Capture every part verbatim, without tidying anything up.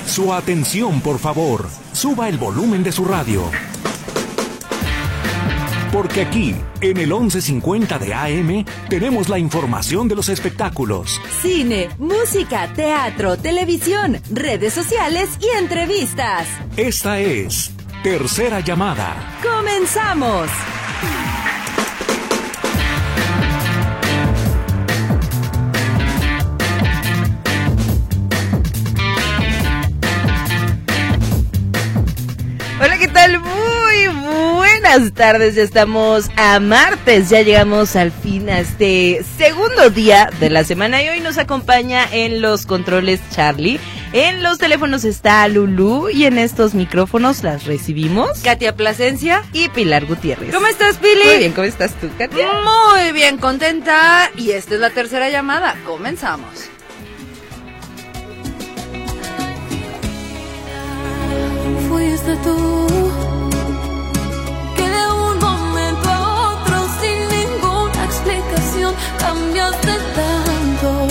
Su atención, por favor. Suba el volumen de su radio. Porque aquí, en el once cincuenta de A M, tenemos la información de los espectáculos. Cine, música, teatro, televisión, redes sociales y entrevistas. Esta es Tercera Llamada. ¡Comenzamos! Hola, ¿qué tal? Muy buenas tardes, ya estamos a martes, ya llegamos al fin a este segundo día de la semana y hoy nos acompaña en los controles Charlie, en los teléfonos está Lulú y en estos micrófonos las recibimos Katia Plasencia y Pilar Gutiérrez. ¿Cómo estás, Pili? Muy bien, ¿cómo estás tú, Katia? Muy bien, contenta y esta es la tercera llamada, comenzamos. Fuiste tú que de un momento a otro sin ninguna explicación cambiaste tanto.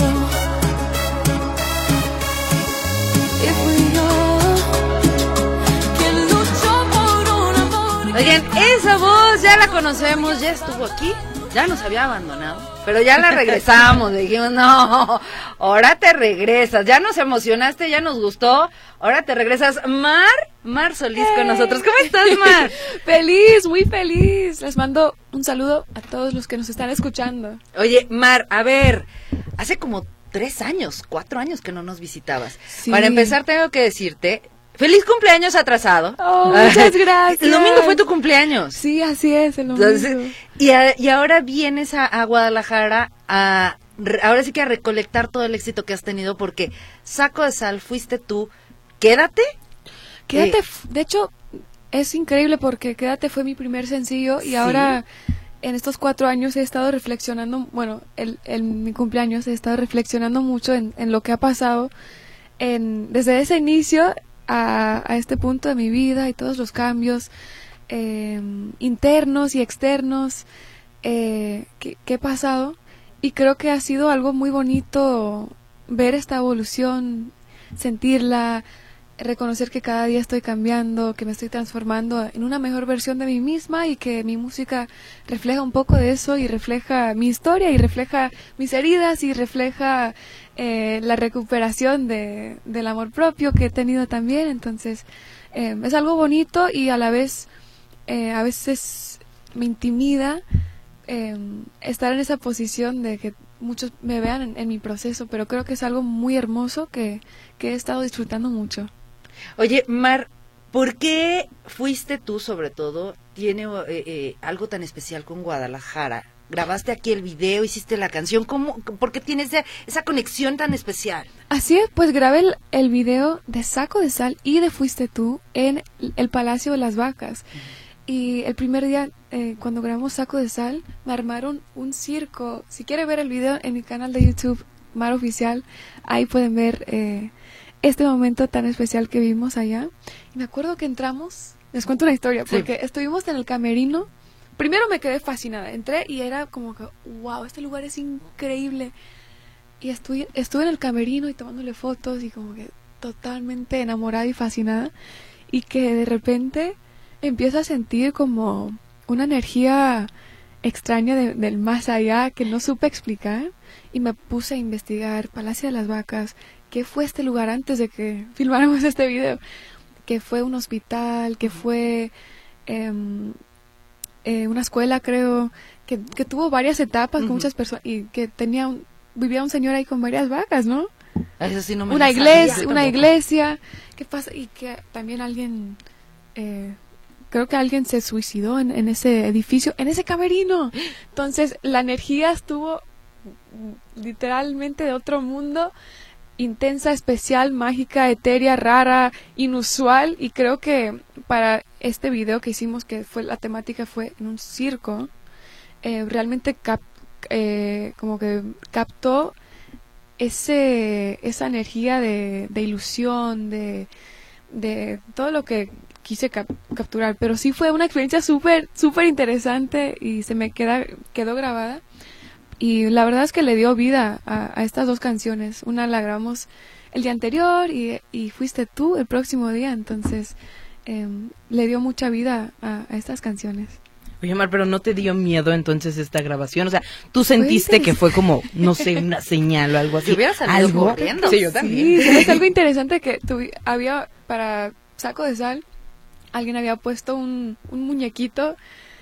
Y fui yo quien luchó por un amor. Oigan, esa voz ya la conocemos, ya estuvo aquí, ya nos había abandonado. Pero ya la regresamos, dijimos, no, ahora te regresas, ya nos emocionaste, ya nos gustó, ahora te regresas. Mar, Mar Solís con nosotros. ¿Cómo estás, Mar? Feliz, muy feliz. Les mando un saludo a todos los que nos están escuchando. Oye, Mar, a ver, hace como tres años, cuatro años que no nos visitabas. Sí. Para empezar tengo que decirte, feliz cumpleaños atrasado. Oh, muchas gracias. El domingo fue tu cumpleaños. Sí, así es, el domingo. Entonces, y, a, y ahora vienes a, a Guadalajara a, ahora sí que a recolectar todo el éxito que has tenido, porque Saco de Sal fuiste tú. Quédate. Quédate, Eh, de hecho, es increíble porque Quédate fue mi primer sencillo y ¿sí? ahora en estos cuatro años he estado reflexionando, bueno, el, el mi cumpleaños he estado reflexionando mucho en, en lo que ha pasado en, desde ese inicio a, a este punto de mi vida y todos los cambios eh, internos y externos eh, que, que he pasado, y creo que ha sido algo muy bonito ver esta evolución, sentirla, reconocer que cada día estoy cambiando, que me estoy transformando en una mejor versión de mí misma y que mi música refleja un poco de eso y refleja mi historia y refleja mis heridas y refleja eh, la recuperación de, del amor propio que he tenido también. Entonces eh, es algo bonito y a la vez eh, a veces me intimida eh, estar en esa posición de que muchos me vean en, en mi proceso, pero creo que es algo muy hermoso que, que he estado disfrutando mucho. Oye, Mar, ¿por qué fuiste tú, sobre todo, tiene eh, eh, algo tan especial con Guadalajara? Grabaste aquí el video, hiciste la canción, ¿cómo? ¿Por qué tienes esa, esa conexión tan especial? Así es, pues grabé el, el video de Saco de Sal y de Fuiste Tú en el Palacio de las Vacas. Uh-huh. Y el primer día, eh, cuando grabamos Saco de Sal, me armaron un circo. Si quieren ver el video en mi canal de YouTube, Mar Oficial, ahí pueden ver eh, este momento tan especial que vimos allá. Y me acuerdo que entramos, les cuento una historia, porque sí. Estuvimos en el camerino. Primero me quedé fascinada, entré y era como que, wow, este lugar es increíble. Y estuve, estuve en el camerino y tomándole fotos y como que totalmente enamorada y fascinada. Y que de repente empiezo a sentir como una energía extraña de, del más allá que no supe explicar. Y me puse a investigar Palacio de las Vacas, qué fue este lugar antes de que filmáramos este video. Que fue un hospital, que fue eh, eh, una escuela, creo, que, que tuvo varias etapas, uh-huh, con muchas personas, y que tenía un, vivía un señor ahí con varias vacas, ¿no? Eso sí no me una iglesia, sabía, una iglesia, ¿qué pasa? Y que también alguien, eh, creo que alguien se suicidó en, en ese edificio, en ese camerino. Entonces la energía estuvo literalmente de otro mundo, intensa, especial, mágica, etérea, rara, inusual, y creo que para este video que hicimos, que fue la temática fue en un circo, eh, realmente cap, eh, como que captó ese esa energía de, de ilusión, de, de todo lo que quise cap, capturar, pero sí fue una experiencia súper, súper interesante y se me queda quedó grabada. Y la verdad es que le dio vida a, a estas dos canciones. Una la grabamos el día anterior y, y fuiste tú el próximo día, entonces eh, le dio mucha vida a, a estas canciones. Oye, Mar, pero ¿no te dio miedo entonces esta grabación? O sea, ¿tú sentiste Fue que fue como, no sé, una señal o algo así? Si hubiera salido ¿Algo? corriendo. Sí, yo Sí, también. ¿sabes algo interesante? Que tuvi- había para Saco de Sal, alguien había puesto un, un muñequito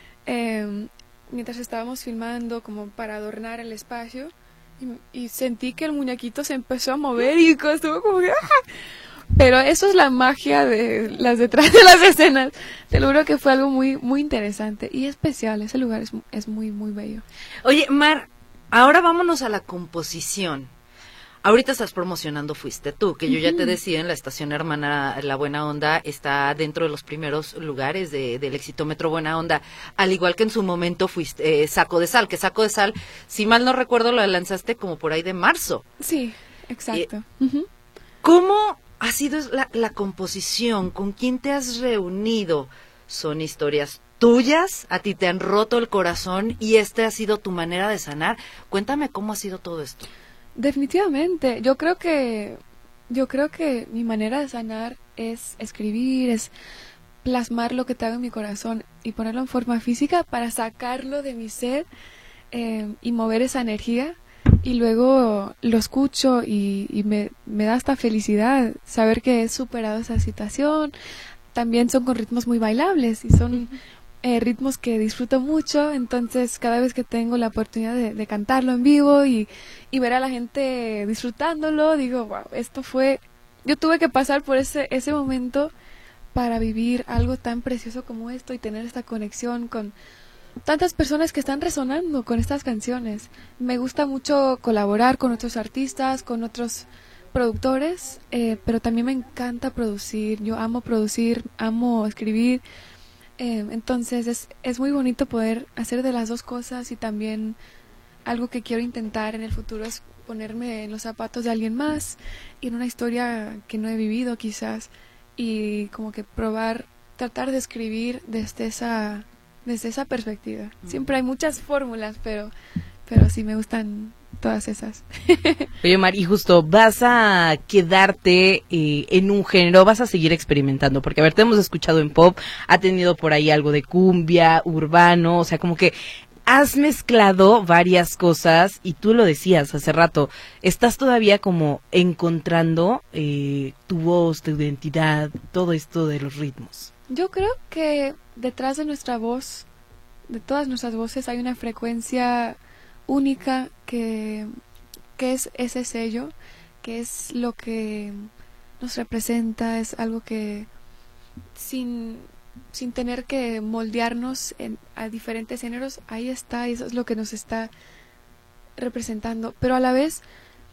eh, mientras estábamos filmando como para adornar el espacio y, y sentí que el muñequito se empezó a mover y estuvo como que ¡ah! Pero eso es la magia de las detrás de las escenas. Te lo juro que fue algo muy muy interesante y especial. Ese lugar es, es muy muy bello. Oye, Mar, ahora vámonos a la composición. Ahorita estás promocionando Fuiste Tú, que yo ya te decía, en la estación hermana La Buena Onda está dentro de los primeros lugares de, del Exitómetro Buena Onda, al igual que en su momento fuiste eh, Saco de Sal, que Saco de Sal, si mal no recuerdo, lo lanzaste como por ahí de marzo. Sí, exacto. Ujú. ¿Cómo ha sido la, la composición? ¿Con quién te has reunido? ¿Son historias tuyas? ¿A ti te han roto el corazón y esta ha sido tu manera de sanar? Cuéntame cómo ha sido todo esto. Definitivamente, yo creo que yo creo que mi manera de sanar es escribir, es plasmar lo que traigo en mi corazón y ponerlo en forma física para sacarlo de mi ser eh, y mover esa energía y luego lo escucho y, y me, me da hasta felicidad saber que he superado esa situación. También son con ritmos muy bailables y son Eh, ritmos que disfruto mucho, entonces cada vez que tengo la oportunidad de, de cantarlo en vivo y, y ver a la gente disfrutándolo, digo, wow, esto fue, yo tuve que pasar por ese, ese momento para vivir algo tan precioso como esto y tener esta conexión con tantas personas que están resonando con estas canciones. Me gusta mucho colaborar con otros artistas, con otros productores, eh, pero también me encanta producir, yo amo producir, amo escribir. Eh, entonces es, es muy bonito poder hacer de las dos cosas y también algo que quiero intentar en el futuro es ponerme en los zapatos de alguien más y en una historia que no he vivido quizás y como que probar, tratar de escribir desde esa, desde esa perspectiva. Siempre hay muchas fórmulas, pero, pero sí me gustan todas esas. Oye, Mar, y justo, ¿vas a quedarte eh, en un género? ¿Vas a seguir experimentando? Porque, a ver, te hemos escuchado en pop, ha tenido por ahí algo de cumbia, urbano, o sea, como que has mezclado varias cosas y tú lo decías hace rato, estás todavía como encontrando eh, tu voz, tu identidad, todo esto de los ritmos. Yo creo que detrás de nuestra voz, de todas nuestras voces, hay una frecuencia única que, que es ese sello, que es lo que nos representa, es algo que sin, sin tener que moldearnos en, a diferentes géneros, ahí está, y eso es lo que nos está representando. Pero a la vez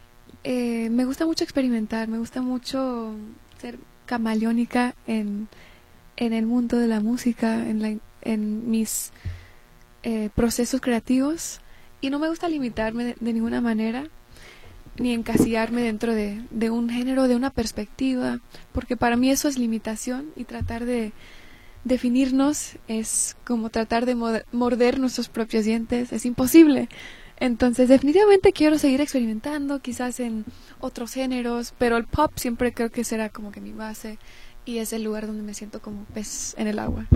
eh, me gusta mucho experimentar, me gusta mucho ser camaleónica en, en el mundo de la música, en, la, en mis eh, procesos creativos. Y no me gusta limitarme de, de ninguna manera, ni encasillarme dentro de, de un género, de una perspectiva, porque para mí eso es limitación y tratar de definirnos es como tratar de morder nuestros propios dientes, es imposible. Entonces definitivamente quiero seguir experimentando, quizás en otros géneros, pero el pop siempre creo que será como que mi base y es el lugar donde me siento como pez en el agua.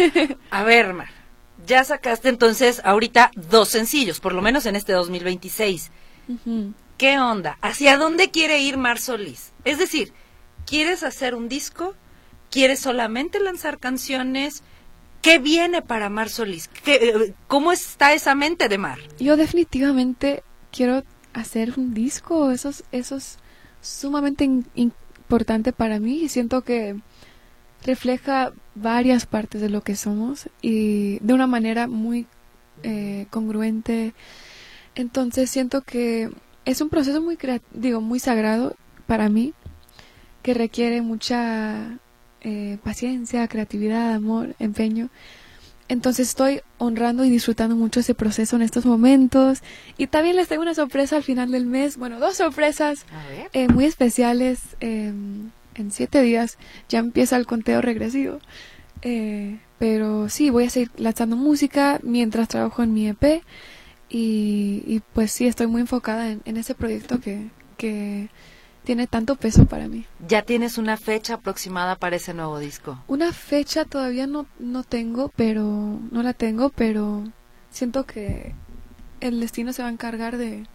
A ver, Mar, ya sacaste entonces ahorita dos sencillos, por lo menos en este dos mil veintiséis. Uh-huh. ¿Qué onda? ¿Hacia dónde quiere ir Mar Solís? Es decir, ¿quieres hacer un disco? ¿Quieres solamente lanzar canciones? ¿Qué viene para Mar Solís? ¿Qué, ¿Cómo está esa mente de Mar? Yo definitivamente quiero hacer un disco, eso es, eso es sumamente in- importante para mí y siento que refleja varias partes de lo que somos y de una manera muy eh, congruente. Entonces siento que es un proceso muy crea- digo muy sagrado para mí, que requiere mucha eh, paciencia, creatividad, amor, empeño. Entonces estoy honrando y disfrutando mucho ese proceso en estos momentos. Y también les tengo una sorpresa al final del mes, bueno, dos sorpresas A ver. eh, muy especiales. Eh, en siete días ya empieza el conteo regresivo. Eh, pero sí, voy a seguir lanzando música mientras trabajo en mi E P. Y, y pues sí, estoy muy enfocada en, en ese proyecto que, que, tiene tanto peso para mí. ¿Ya tienes una fecha aproximada para ese nuevo disco? Una fecha todavía no, no tengo, pero no la tengo, pero siento que el destino se va a encargar de,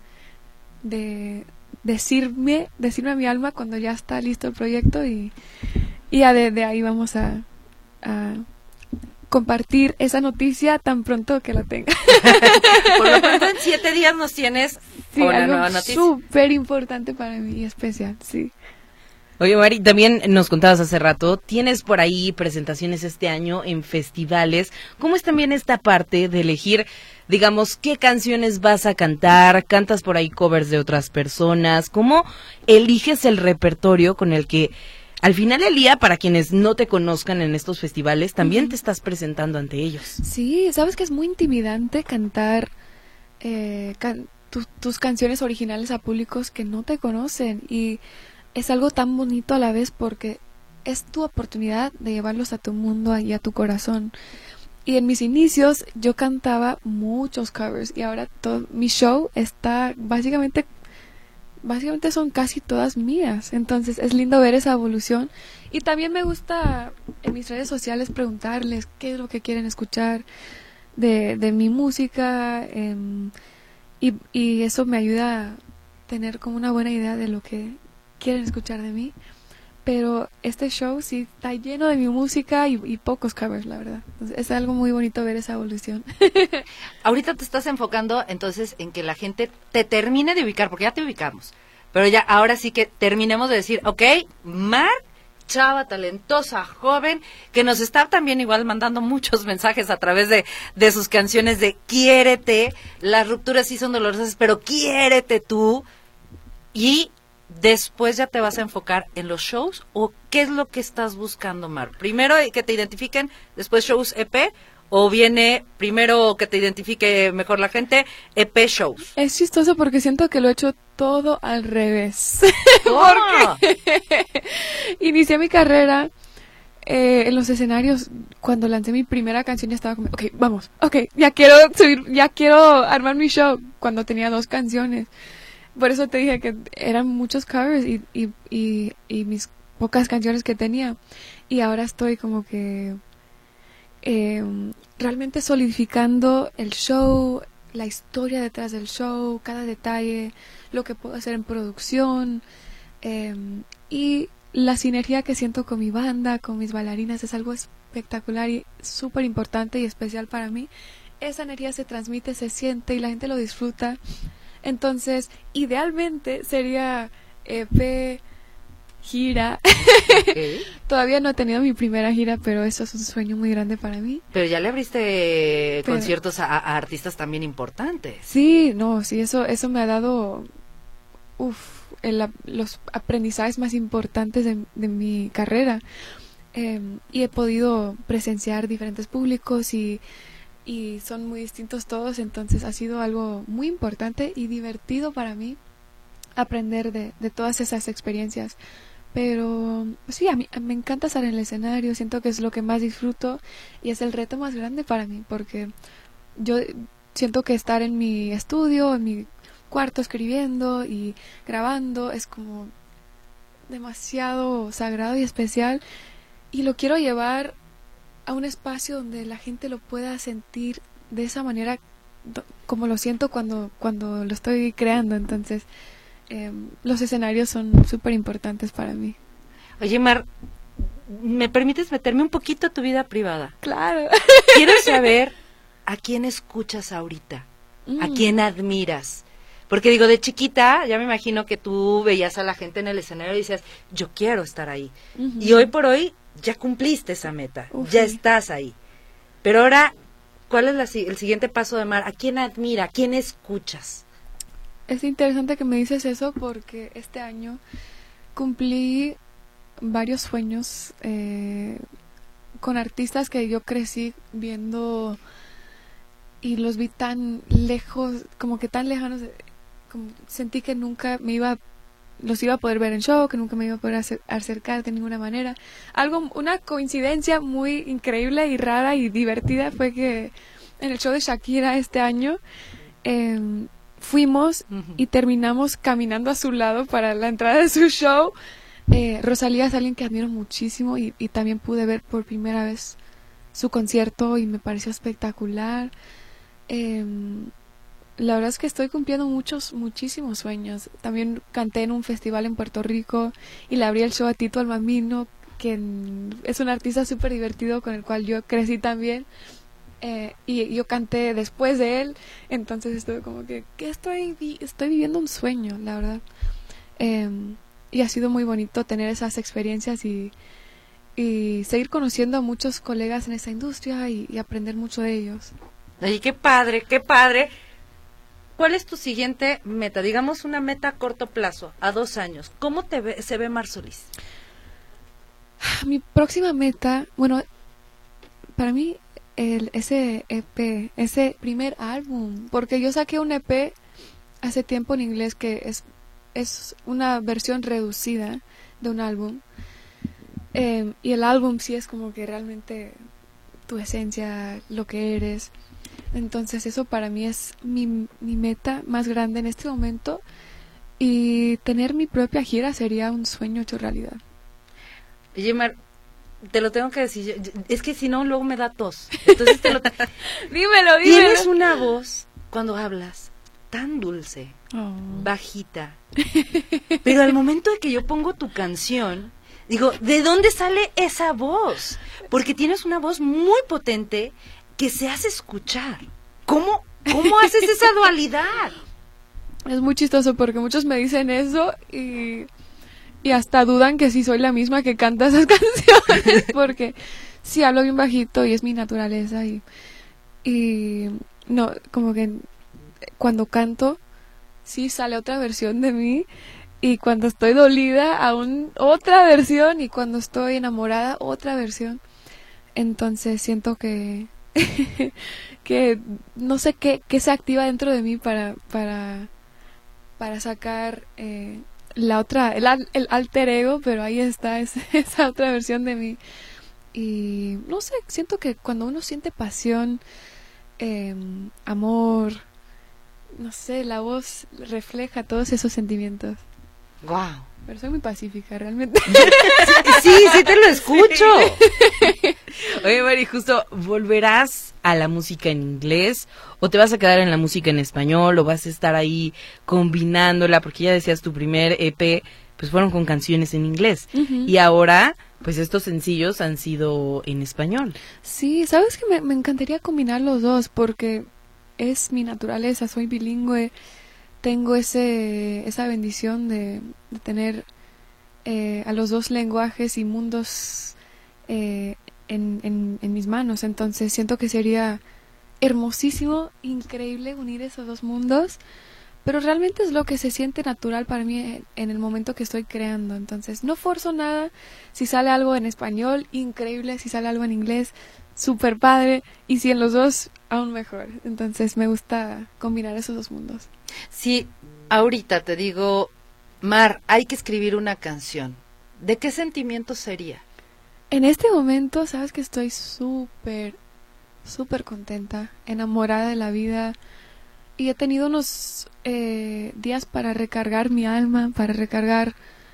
de decirme, decirme a mi alma cuando ya está listo el proyecto y, y ya de, de ahí vamos a, a compartir esa noticia tan pronto que la tenga. Por lo pronto en siete días nos tienes Sí, con la algo nueva noticia. súper importante para mí y especial, sí. Oye, Mari, también nos contabas hace rato, tienes por ahí presentaciones este año en festivales. ¿Cómo es también esta parte de elegir, digamos, qué canciones vas a cantar? ¿Cantas por ahí covers de otras personas? ¿Cómo eliges el repertorio con el que, al final del día, para quienes no te conozcan en estos festivales, también uh-huh. te estás presentando ante ellos? Sí, sabes que es muy intimidante cantar eh, can- tu- tus canciones originales a públicos que no te conocen y es algo tan bonito a la vez porque es tu oportunidad de llevarlos a tu mundo y a tu corazón. Y en mis inicios yo cantaba muchos covers y ahora todo mi show está básicamente básicamente son casi todas mías. Entonces es lindo ver esa evolución y también me gusta en mis redes sociales preguntarles qué es lo que quieren escuchar de, de mi música eh, y, y eso me ayuda a tener como una buena idea de lo que quieren escuchar de mí, pero este show sí está lleno de mi música y, y pocos covers, la verdad. Entonces, es algo muy bonito ver esa evolución. Ahorita te estás enfocando entonces en que la gente te termine de ubicar, porque ya te ubicamos, pero ya ahora sí que terminemos de decir, ok, Mar, chava talentosa, joven, que nos está también igual mandando muchos mensajes a través de, de sus canciones de quiérete, las rupturas sí son dolorosas, pero quiérete tú, y después ya te vas a enfocar en los shows, o qué es lo que estás buscando, Mar. Primero que te identifiquen, después shows E P, o viene primero que te identifique mejor la gente, E P shows. Es chistoso porque siento que lo he hecho todo al revés. ¿Cómo? Porque inicié mi carrera eh, en los escenarios. Cuando lancé mi primera canción ya estaba como, ok, vamos, ok, ya quiero subir, ya quiero armar mi show. Cuando tenía dos canciones. Por eso te dije que eran muchos covers y, y, y, y mis pocas canciones que tenía. Y ahora estoy como que eh, realmente solidificando el show, la historia detrás del show, cada detalle, lo que puedo hacer en producción. Eh, y la sinergia que siento con mi banda, con mis bailarinas, es algo espectacular y súper importante y especial para mí. Esa energía se transmite, se siente y la gente lo disfruta. Entonces, idealmente sería E P, gira. Okay. Todavía no he tenido mi primera gira, pero eso es un sueño muy grande para mí. Pero ya le abriste Pero, conciertos a, a artistas también importantes. Sí, no, sí, eso eso me ha dado uf, el, los aprendizajes más importantes de, de mi carrera. Eh, y he podido presenciar diferentes públicos y y son muy distintos todos, entonces ha sido algo muy importante y divertido para mí aprender de, de todas esas experiencias. Pero sí, a mí me encanta estar en el escenario, siento que es lo que más disfruto y es el reto más grande para mí, porque yo siento que estar en mi estudio, en mi cuarto escribiendo y grabando es como demasiado sagrado y especial y lo quiero llevar a un espacio donde la gente lo pueda sentir de esa manera do, como lo siento cuando cuando lo estoy creando. Entonces eh, los escenarios son súper importantes para mí. Oye, Mar, ¿me permites meterme un poquito a tu vida privada? Claro. Quiero saber a quién escuchas ahorita, mm. a quién admiras. Porque digo, de chiquita, ya me imagino que tú veías a la gente en el escenario y decías, yo quiero estar ahí. Uh-huh. Y hoy por hoy ya cumpliste esa meta, Uf, ya sí. estás ahí. Pero ahora, ¿cuál es la, el siguiente paso de Mar? ¿A quién admira? ¿A quién escuchas? Es interesante que me dices eso porque este año cumplí varios sueños eh, con artistas que yo crecí viendo y los vi tan lejos, como que tan lejanos, como sentí que nunca me iba a los iba a poder ver en show, que nunca me iba a poder acer- acercar de ninguna manera. Algo, una coincidencia muy increíble y rara y divertida fue que en el show de Shakira este año eh, fuimos Ujú. y terminamos caminando a su lado para la entrada de su show. Eh, Rosalía es alguien que admiro muchísimo y, y también pude ver por primera vez su concierto y me pareció espectacular. Eh, la verdad es que estoy cumpliendo muchos, muchísimos sueños. También canté en un festival en Puerto Rico y le abrí el show a Tito el Bambino, que mm, es un artista súper divertido con el cual yo crecí también. Eh, y yo canté después de él, entonces estuve como que, que estoy, vi- estoy viviendo un sueño, la verdad. Eh, y ha sido muy bonito tener esas experiencias y, y seguir conociendo a muchos colegas en esa industria y, y aprender mucho de ellos. Oye, qué padre, qué padre. ¿Cuál es tu siguiente meta? Digamos una meta a corto plazo, a dos años. ¿Cómo te ve, se ve Mar Solís? Mi próxima meta, bueno, para mí el, ese E P, ese primer álbum, porque yo saqué un E P hace tiempo en inglés que es, es una versión reducida de un álbum. Eh, y el álbum sí es como que realmente tu esencia, lo que eres. Entonces eso para mí es mi, mi meta más grande en este momento. Y tener mi propia gira sería un sueño hecho realidad. Oye, Mar, te lo tengo que decir. yo- yo- Es que si no, luego me da tos. Entonces te lo... Dímelo, Tienes una voz, cuando hablas, tan dulce, Oh. bajita. Pero al momento de que yo pongo tu canción, digo, ¿de dónde sale esa voz? Porque tienes una voz muy potente que se hace escuchar. ¿Cómo, cómo haces esa dualidad? Es muy chistoso porque muchos me dicen eso y, y hasta dudan que sí soy la misma que canta esas canciones porque sí hablo bien bajito y es mi naturaleza y, y no, como que cuando canto sí sale otra versión de mí y cuando estoy dolida aún otra versión y cuando estoy enamorada otra versión. Entonces siento que que no sé qué, qué se activa dentro de mí para para para sacar eh, la otra, el, al- el alter ego, pero ahí está ese- esa otra versión de mí. Y no sé, siento que cuando uno siente pasión, eh, amor, no sé, la voz refleja todos esos sentimientos. Wow. Pero soy muy pacífica, realmente. Sí, sí te lo escucho. Oye, Mari, justo, ¿volverás a la música en inglés o te vas a quedar en la música en español o vas a estar ahí combinándola? Porque ya decías, tu primer E P, pues fueron con canciones en inglés. Ujú. Y ahora, pues estos sencillos han sido en español. Sí, sabes que me, me encantaría combinar los dos porque es mi naturaleza, soy bilingüe, tengo ese esa bendición de, de tener eh, a los dos lenguajes y mundos eh, en, en, en mis manos, entonces siento que sería hermosísimo, increíble unir esos dos mundos, pero realmente es lo que se siente natural para mí en, en el momento que estoy creando, entonces no forzo nada. Si sale algo en español, increíble. Si sale algo en inglés, súper padre. Y si en los dos, aún mejor. Entonces me gusta combinar esos dos mundos. Si ahorita te digo, Mar, hay que escribir una canción, ¿de qué sentimiento sería? En este momento, sabes que estoy súper, súper contenta, enamorada de la vida. Y he tenido unos eh, días para recargar mi alma, para recargar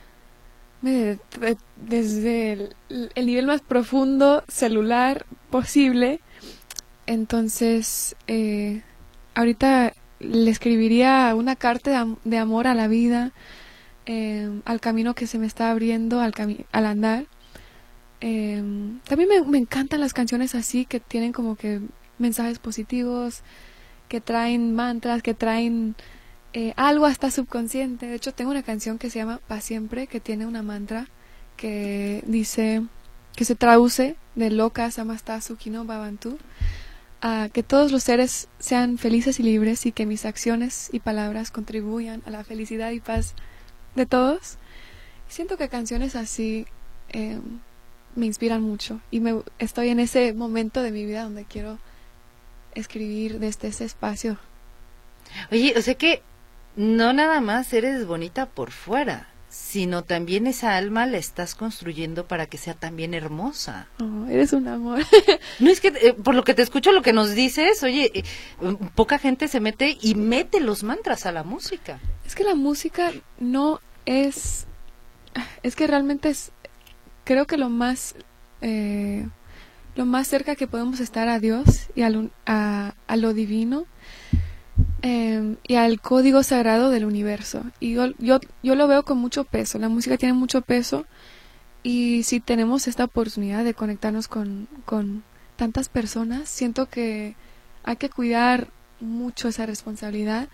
de- de- desde el, el nivel más profundo celular posible. Entonces, eh, ahorita le escribiría una carta de, am- de amor a la vida, eh, al camino que se me está abriendo al, cami- al andar. Eh, también me, me encantan las canciones así, que tienen como que mensajes positivos, que traen mantras, que traen eh, algo hasta subconsciente. De hecho, tengo una canción que se llama Pa' Siempre, que tiene una mantra que dice, que se traduce de Loka Samasta Sukhino Bhavantu, a que todos los seres sean felices y libres y que mis acciones y palabras contribuyan a la felicidad y paz de todos. Siento que canciones así eh, me inspiran mucho y me, estoy en ese momento de mi vida donde quiero escribir desde ese espacio. Oye, o sea que no nada más eres bonita por fuera, sino también esa alma la estás construyendo para que sea también hermosa. Oh, eres un amor. No es que, eh, por lo que te escucho, lo que nos dices, oye, eh, poca gente se mete y mete los mantras a la música. Es que la música no es, es que realmente es, creo que lo más, eh, lo más cerca que podemos estar a Dios y a lo, a, a lo divino. Eh, y al código sagrado del universo. Y yo, yo, yo lo veo con mucho peso. La música tiene mucho peso. Y si tenemos esta oportunidad de conectarnos con, con tantas personas, siento que hay que cuidar mucho esa responsabilidad.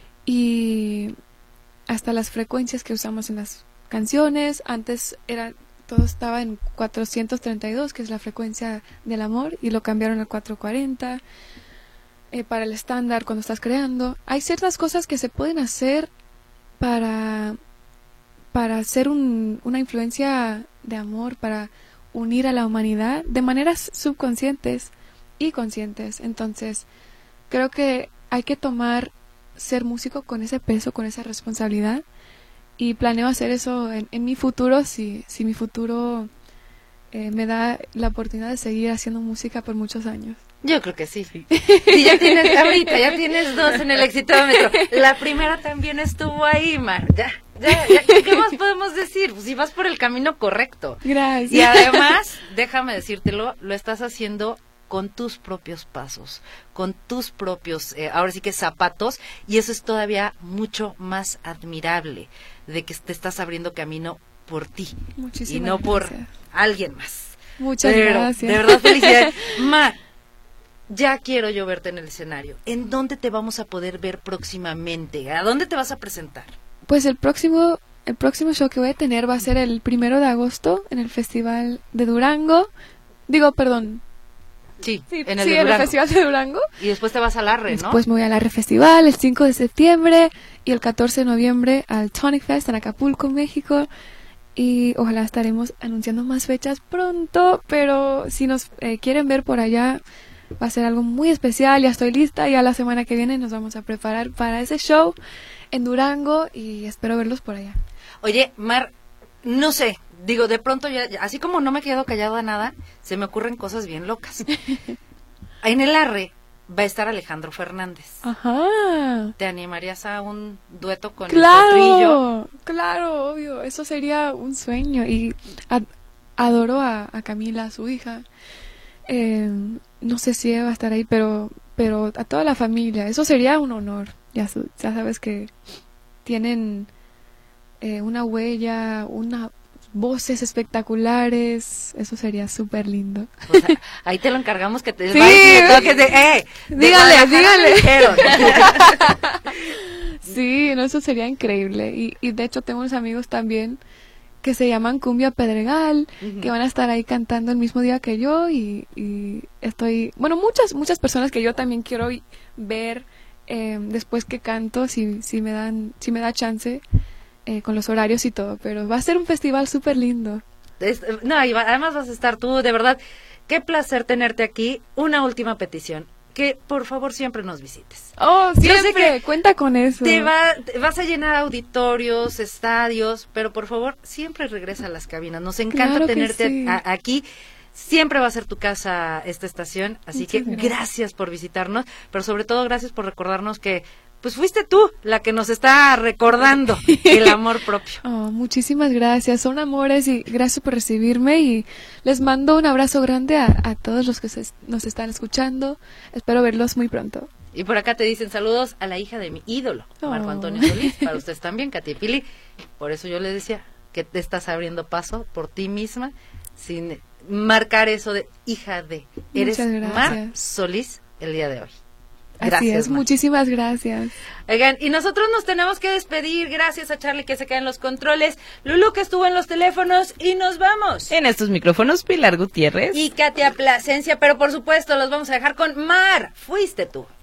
Y hasta las frecuencias que usamos en las canciones. Antes era todo estaba en cuatrocientos treinta y dos, que es la frecuencia del amor, y lo cambiaron a cuatrocientos cuarenta. Eh, para el estándar cuando estás creando. Hay ciertas cosas que se pueden hacer para para hacer un, una influencia de amor, para unir a la humanidad de maneras subconscientes y conscientes. Entonces creo que hay que tomar ser músico con ese peso, con esa responsabilidad, y planeo hacer eso en, en mi futuro, si, si mi futuro eh, me da la oportunidad de seguir haciendo música por muchos años. Yo creo que sí. Sí, ya tienes, ahorita ya tienes dos en el exitómetro. La primera también estuvo ahí, Mar. Ya, ya, ya, ¿qué más podemos decir? Pues si vas por el camino correcto. Gracias. Y además, déjame decírtelo, lo estás haciendo con tus propios pasos, con tus propios, eh, ahora sí que zapatos, y eso es todavía mucho más admirable, de que te estás abriendo camino por ti. Muchísimas y no por gracias. Alguien más. Muchas Pero, gracias. de verdad, felicidades. Mar, ya quiero yo verte en el escenario. ¿En dónde te vamos a poder ver próximamente? ¿A dónde te vas a presentar? Pues el próximo, el próximo show que voy a tener va a ser el primero de agosto en el Festival de Durango. Digo, perdón. Sí, Sí, en el sí, de en el Durango. Festival de Durango. Y después te vas al Arre, ¿no? Después me voy al Arre Festival el cinco de septiembre y el catorce de noviembre al Tonic Fest en Acapulco, México. Y ojalá estaremos anunciando más fechas pronto, pero si nos eh, quieren ver por allá, va a ser algo muy especial. Ya estoy lista, ya la semana que viene nos vamos a preparar para ese show en Durango y espero verlos por allá. Oye, Mar, no sé, digo, de pronto, ya, ya, así como no me quedo callada nada, se me ocurren cosas bien locas. En el Arre va a estar Alejandro Fernández. Ajá. ¿Te animarías a un dueto con el Potrillo? Claro, claro, obvio. Eso sería un sueño. Y ad- adoro a, a Camila, su hija. Eh, no sé si ella va a estar ahí, pero, pero a toda la familia. Eso sería un honor. Ya, su- ya sabes que tienen eh, una huella, unas voces espectaculares. Eso sería súper lindo. O sea, ahí te lo encargamos que te Sí. vayas y le toques de, eh, de Dígale, Guadalajara dígale. me dijeron. Sí, no, eso sería increíble. Y, y de hecho tengo unos amigos también que se llaman Cumbia Pedregal, Ujú. que van a estar ahí cantando el mismo día que yo y, y estoy, bueno, muchas muchas personas que yo también quiero y- ver eh, después que canto, si si me dan si me da chance eh, con los horarios y todo, pero va a ser un festival súper lindo. Es- no, y va- además vas a estar tú, de verdad, qué placer tenerte aquí. Una última petición, que por favor siempre nos visites. Oh, Yo sé siempre que cuenta con eso. Te, va, te vas a llenar auditorios, estadios, pero por favor siempre regresa a las cabinas. Nos encanta Claro que tenerte sí. a- aquí. Siempre va a ser tu casa esta estación, así Muchas que gracias. gracias por visitarnos, pero sobre todo gracias por recordarnos que pues fuiste tú la que nos está recordando el amor propio. Oh, muchísimas gracias, son amores y gracias por recibirme y les mando un abrazo grande a, a todos los que se- nos están escuchando. Espero verlos muy pronto. Y por acá te dicen saludos a la hija de mi ídolo, Marco Oh. Antonio Solís, para ustedes también, Katy Pili. Por eso yo les decía que te estás abriendo paso por ti misma, sin marcar eso de hija de. Eres Muchas gracias. Mar Solís el día de hoy. Así Gracias, es, Mar. muchísimas gracias. Oigan, y nosotros nos tenemos que despedir. Gracias a Charlie que se queda en los controles, Lulu que estuvo en los teléfonos y nos vamos. En estos micrófonos, Pilar Gutiérrez. Y Katia Plasencia, pero por supuesto los vamos a dejar con Mar. Fuiste tú.